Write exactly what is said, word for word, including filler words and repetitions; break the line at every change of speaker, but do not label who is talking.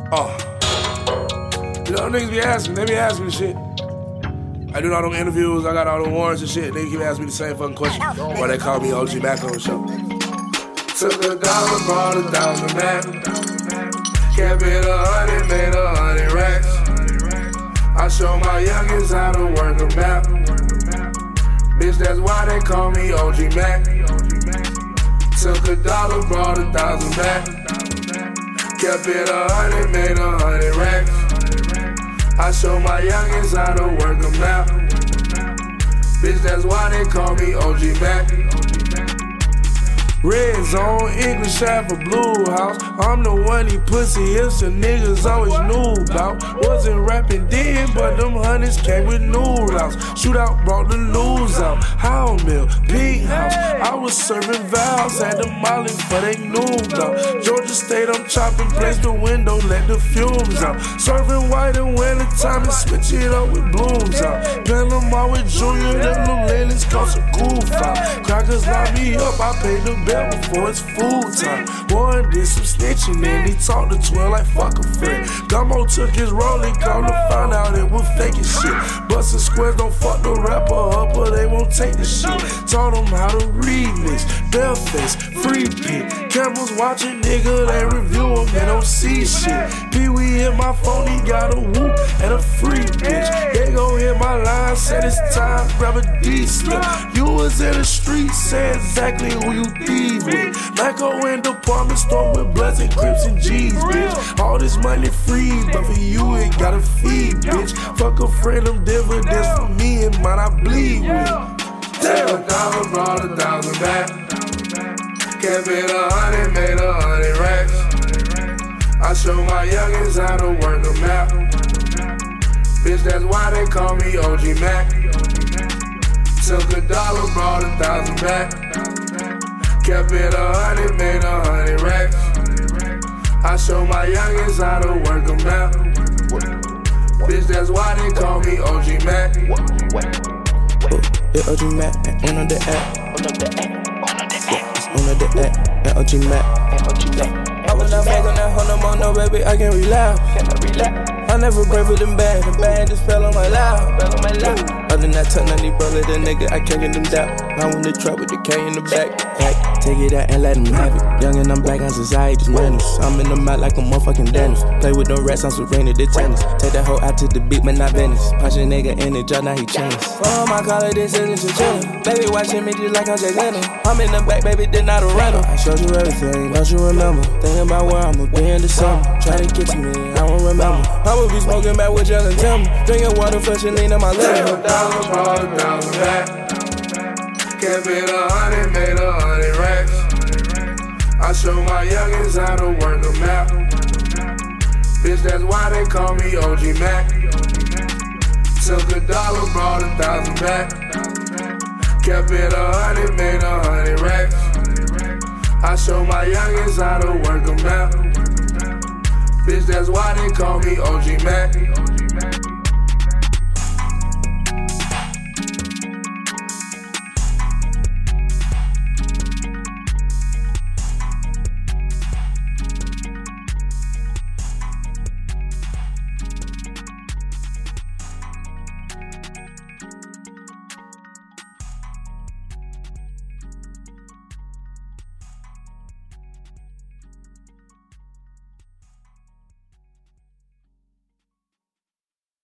Oh. You know, niggas be asking, they be asking me shit. I do all them interviews, I got all them warrants and shit. They keep asking me the same fucking question. Why they call me O G Mac on the show. Took a dollar, bought a thousand Mac. Kept it a hundred, made a hundred racks. I show my youngins how to work a map. Bitch, that's why they call me O G Mac. Took a dollar, bought a thousand Mac. Kept it a hundred, made a hundred racks. I show my youngins how to work a map. Bitch, that's why they call me O G Mac. Red zone, English half a blue house. I'm the one he pussy hips the niggas always knew about. Wasn't rapping then, but them hundreds came with new routes. Shootout brought the lose out. Hound mill, pink house. I was serving valves, had the molly for they noobs out. Georgia State, I'm chopping, place the window, let the fumes out. Serving white in winter time and switch it up with blooms out. Plan them all with Junior, them little ladies cost a cool five. Crackers lock me up, I paid the bill before it's food time. Boy did some snitching and he talked to twelve like fuck a friend. Gummo took his rolling call to find out it was faking shit. Bustin' squares don't fuck the rapper up or they won't take the shit. Taught them how to remix, bare face, free pick. Cameras watching nigga, they review them, they don't see shit. Pee Wee hit my phone, he got a whoop and a free bitch. They gon' hit my line, said it's time, grab a D-slip. You was in the street, say exactly who you thieve with. Michael in department store with Bloods and Crips and G's, bitch. All this money free, but for you it gotta feed, bitch. Fuck a friend, them dividends for me and mine I bleed with. Take a dollar, brought a thousand back. Kept it a hundred, made a hundred racks. I show my youngins how to work a map. Bitch, that's why they call me O G Mac. Took a dollar, brought a thousand back. Kept it a hundred, made a hundred racks. I show my youngins how to work a map. Bitch, that's why they call me O G Mac.
Yeah, O G Mac, and on the app. On the app, on the app, and O G Mac. I was not back on that hoe no more, no baby, I can't relax. I never pray for them bad, the bad just fell on my lap. Other than that, tuck on these brother, that nigga, I can't get them down. I'm in the trap with the K in the back. Hey, take it out and let them have it. Young and I'm black on society's manners. I'm in the mouth like a motherfucking Dennis. Play with them rats, I'm Serena, the tennis. Take that hoe out to the beat, but not Venice. Punch a nigga in the jaw, now he changed. Oh my God, this isn't a chillin'. Baby watching me just like I'm Jay Leno. I'm in the back, baby, then not a rental. I showed you everything, don't you remember? Thinking about where I'ma be in the summer. Try to get to me, I don't remember. I'ma be smoking back with Jell and Timber. Drinking water, flushing lean in my liver.
Thousand, brought a thousand back. Kept it a hundred, made a hundred racks. I show my youngins how to work a map. Bitch, that's why they call me O G Mac. Took a dollar, brought a thousand back. Kept it a hundred, made a hundred racks. I show my youngins how to work a map. Bitch, that's why they call me O G Mac.